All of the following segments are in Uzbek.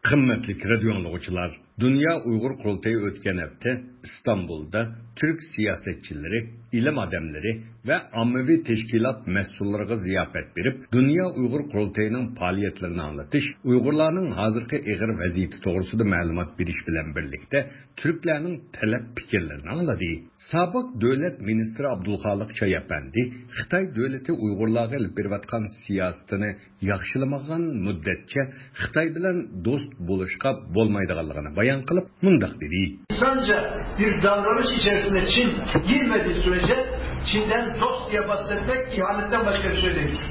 Kıymetli radyo anlıqçılar, Dünya Uygur Kurultayı ötken hafta İstanbul'da Türk siyasetçileri, ilim adamları ve ammavi teşkilat mesullarına ziyafet verip, Dünya Uygur Kurultayı'nın faaliyetlerini anlatış, Uygurların hazırki eğer vaziyeti doğrusunda malumat beriş bilen birlikte Türklerin talep fikirlerini anladı. Sabık Devlet Ministri Abdülhalik Çayapandi, Xitay devleti Uygurlarga ilip beriyotgan siyasetini yaxşılamagan müddetçe Xitay bilen dost buluşqa bolmaydiganligini bayan kılıp mundaq dedi. İnsanca bir davranış içerisinde Çin girmediği sürece Çin'den dost diye bahsetmek ihanetten başka bir şey değildir.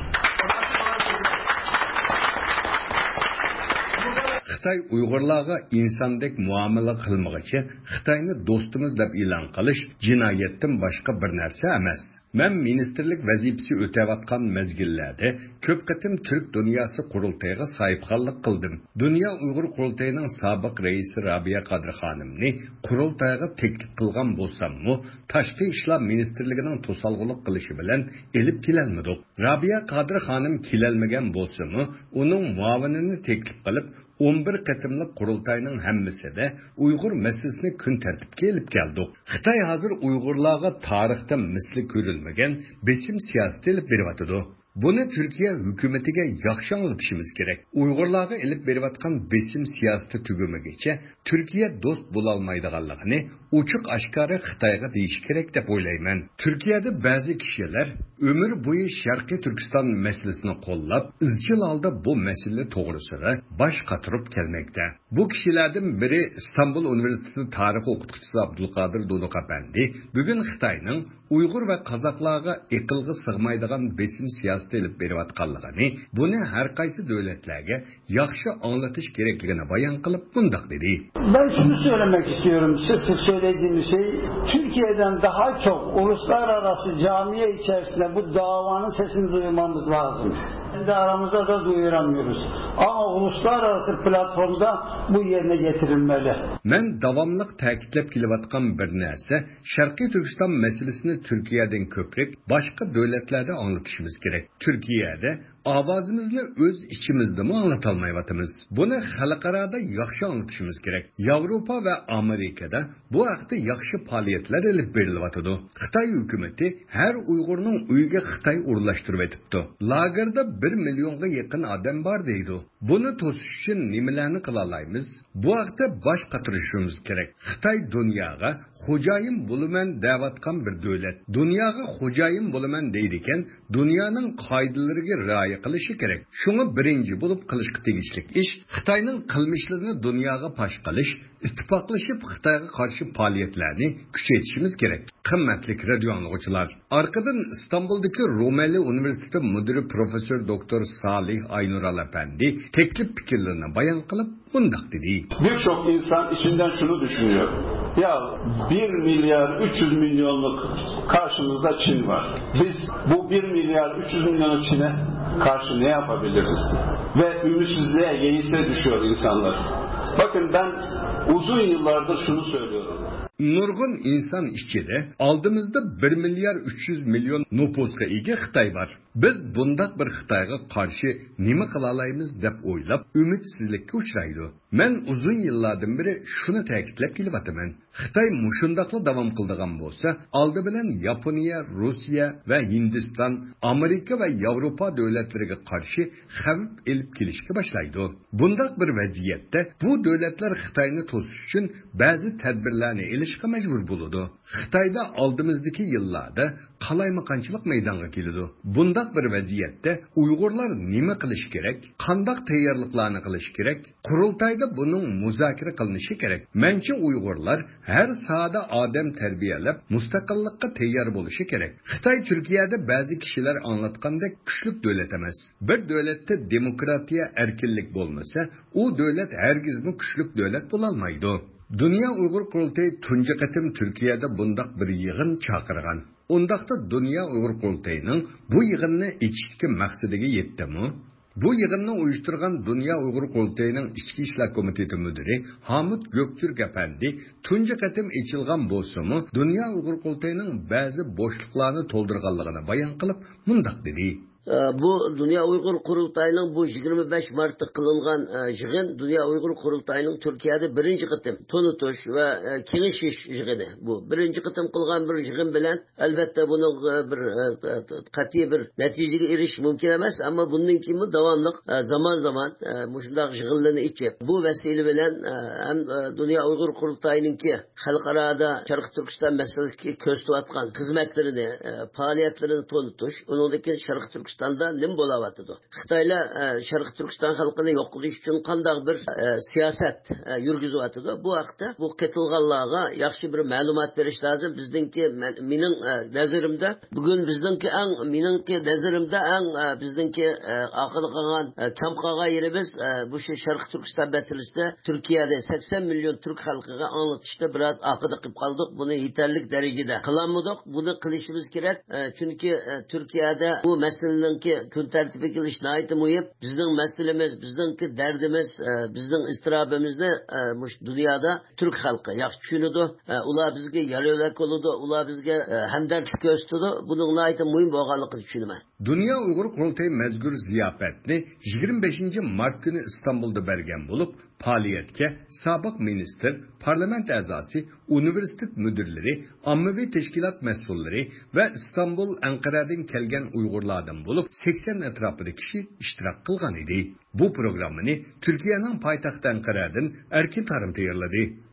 Xitay Uygurlarga insandek muamele kılmagıça Xitayni dostumuz deb ilan qilish jinoyatdan boshqa bir narsa emas. Men ministerlik vazifasi o'tayotgan mezgillarda ko'p qatim Türk dunyosi qurultayiga sahibxonlik qildim. Dünya Uygur Qurultayining sobiq raisi Rabia Qadri xonimni qurultayiga taklif qilgan bo'lsam-mu, Tashqi ishlar ministerligining to'salg'ulik qilishi bilan elib kelolmadik. Rabia Qadri xonim kelolmagan bo'lsa-mu, uning muavinini taklif qilib 11 qatımlıq qurultayının hammasida Uygur meselesini kun tartibga elib keldik. Xitoy hozir Uygurlarga tarixda misli ko'rilmagan besim siyosati elib beryapti. Buni Türkiye hükümetiga yaxshi anlatışımız gerek. Uygurlarga elib beriyotgan besim siyosati tugumagicha Türkiye dost bo'lolmaydiganligini uçuk aşkarı Xitoyga deyish kerak deb o'ylayman. Turkiyada ba'zi kishilar ömür bo'yi Sharqiy Turkiston meselesini qo'llab, izchil holda bu masala to'g'risida bosh qatirib kelmoqda. Bu kishilardan biri İstanbul Üniversitesi tarix o'qituvchisi Abdulqodir Do'nuqapandi bugun Xitoyning Uyg'ur va qozoqlarga aqlga sig'maydigan besim siyosati elib berayotganligini, buni har qaysi davlatlarga yaxshi anglatish kerakligini bayon qilib bundoq dedi. Ben şunu söylemek istiyorum. Sık sık söylediğim şey, Türkiye'den daha çok uluslararası camiye içerisinde bu davanın sesini duymamız lazım. Kendi aramızda da duyuramıyoruz. Ama uluslararası platformda bu yerine getirilmeli. Men davamlıq ta'kidlab kelayotgan bir narsa, Sharqiy Turkiston meselesini Türkiye'den ko'proq boshqa davlatlarda anlatishimiz kerak. Türkiye'de ovozimizni o'z ichimizda mi anlatolmayapmiz? Buni xalqarada yaxshi anlatishimiz kerak. Yevropa va Amerikada bu haqda yaxshi faoliyatlar olib berilyapti. Xitoy hukumatı har Uyg'urning uyiga Xitoy urlashtirib etibdi. Lagerda 1 milyonga yaqin odam bor deydi. Buni to'sish uchun nimalarni qila olamiz? Bu haqda bosh qatirishimiz kerak. Xitoy dunyoga xo'jayin bo'laman deyotgan bir davlat. Dunyoga xo'jayin bo'laman deydi ekan, dunyoning qoidalariga rioya qilishi kerak. Shuni birinchi bo'lib qilishga tegishli ish Xitoyning qilmishlarini dunyoga pash qilish, ittifoqlashib Xitoyga qarshi faoliyatlarni kuchaytirishimiz kerak. Qimmatli radio anlıqçılar, arkadan İstanbul'daki Rumeli Üniversitesi müdürü Profesör Doktor Salih Aynural Efendi teklif fikirlerini bayan kılıp bundak dedi. Birçok insan içinden şunu düşünüyor. Ya 1 milyar 300 milyonluk karşımızda Çin var. Biz bu 1 milyar 300 milyonluk Çin'e karşı ne yapabiliriz? Ve ümitsizliğe, yeise düşüyor insanlar. Bakın ben uzun yıllardır şunu söylüyorum. Nurgun insan işçide aldığımızda 1 milyar 300 milyon nüfuska ega Xitoy var. Biz bundak bir Xitoyga qarshi nima qila olamiz deb o'ylab umitsizlikka uchraydi. Men uzun yillardan beri shuni ta'kidlab kelyapman. Xitoy mushundaqla davom qildigan bo'lsa, oldi bilan Yaponiya, Rossiya va Hindiston, Amerika va Yevropa davlatlariga qarshi xavf elib kelishga boshlaydi. Bundaq bir vaziyatda bu davlatlar Xitoyni to'sish uchun ba'zi tadbirlarni olishga majbur bo'ladi. Xitoyda oldimizdagi yillarda qalaymaqonchilik maydonga keladi. Bundaq bir vaziyatda Uyg'urlar nima qilish kerak? Qanday tayyorliklarni qilish kerak? Qurultayda buning muzokara qilinishi kerak. Mencha Uyg'urlar har sohada odam tarbiyalab, mustaqillikka tayyor bo'lishi kerak. Xitoy Turkiyada ba'zi kishilar anlatgandek kuchli davlat emas. Bir davlatda demokratiya, erkinlik bo'lmasa, u davlat hargizmi kuchli davlat bo'la olmaydi. Dünya Uygur Qurultayı tunji qatim Turkiyada bundaq bir yig'in chaqirgan. Undaqda Dünya Uygur Qurultayıning bu yig'inni ichishga maqsadiga yetdimi? Bu yig'inni uyushtirgan Dünya Uygur Qurultayıning Ichki ishlar komiteti müdiri Hamid Göktürk Efendi tunji qatim ichilgan bo'lsa-mu, Dünya Uygur Qurultayıning ba'zi bo'shliqlarni to'ldirganligini bayon qilib, mundaq dedi. Bu Dünya Uyghur Kurultayı'nın bu 25 Mart'ta kılıngan yığın Dünya Uyghur Kurultayı'nın Türkiye'de birinci kıtım tonutuş ve kenişiş yığını bu. Birinci kıtım kılgan bir yığın bilen elbette bunun bir katiye bir neticeye eriş mümkün emez ama bunun kimi devamlık zaman zaman muşundaq yığınlarını içip bu vesile bilen hem Dünya Uyghur Kurultayı'nın ki halkarada Şarkı Türkistan meselesi köstüvatkan hizmetlerini, faaliyetlerini tonutuş. Onundaki Şarkı Türkistan'da nim bolavatıdı. Xitayla Şarkı Türkistan halkını yok kılış için qandaq bir siyaset yürgüzüvatıdı. Bu haqda bu ketılganlarga yaxşı bir malumat veriş lazım. Bizdinki mening nazarimda bugün bizdinki bizdinki aqılı qalgan kam qalgan yerimiz bu Şarkı Türkistan meselesinde Türkiye'de 80 milyon Türk halkıga anlatışta biraz aqıda qilib qaldık. Bunu yeterlik derecede qılanmadık. Bunu qilishimiz kerak. Çünkü Türkiye'de bu meseleninki kun tertibi kilish nayeti muhim. Bizning meselemiz, bizdinki derdimiz, bizning istirabimizni dünyada Türk halkı yaxshi tushunadi. Ular bizga yalolak bo'ladi, ular bizga hamdardlik ko'rsatadi. Buning nayeti muhim bo'lganligini tushunaman. Dünya Uyghur Kurultayı mezgur ziyafetini 25 Mart günü İstanbul'da bergen bulup, faaliyetke sabık minister, parlament azası, üniversitet müdürleri, ammavi teşkilat mesulleri ve İstanbul, Ankara'dan kelgen Uygurlardan bulup 80 etrafında kişi iştirak kılgan idi. Bu programını Türkiye'nin paytaxtı Ankara'dan Erkin Tarım tayarladı.